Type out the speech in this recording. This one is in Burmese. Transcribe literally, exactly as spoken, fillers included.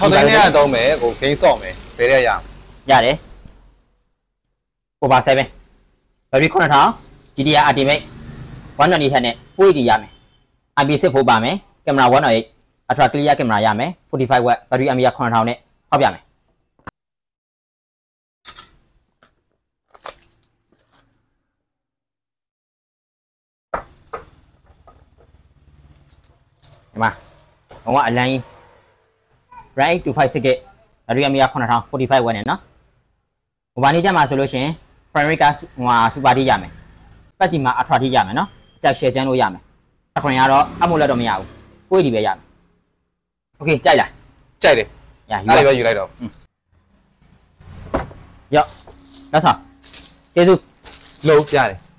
၆သိန်းနဲ့သုံးမယ်ကိုဂိမ်းဆော့မယ်ဘယ်ရက်ရရတယ် over seven ဘယ်ပြီးခုနှစ်ထောင် G T R Ultimate one twenty hertz နဲ့ four eighty ရမယ် I P six four ပါမယ်ကင်မရာone oh eight ultra clear ကင်မရာရမယ် forty-five watt battery ampere ခုနှစ်ထောင်နဲ့ဖောက်ပြမယ်ဒီမှာဟိုကအလန်းကြီး right two five six gig battery ampere ခုနှစ်ထောင် forty-five watt နဲ့နော်ဟိုဘာနေကြမှာဆိုလို့ရှိရင် primary car ဟို super ထိရမယ်ပတ်ကြီးမှာ ultra ထိရမယ်နော်ကြိုက် share ချမ်းလို့ရမယ်အခုရင်ကတော့ AMOLED တော့မရဘူးfour eightyပဲရမယ် okay ကြိုက်လားကြိုက်တယ်ညာယူလိုက်ပဲယူလိုက်တော့ရော့လက်ဆောင်ကျေးဇူးလုံးပြတယ်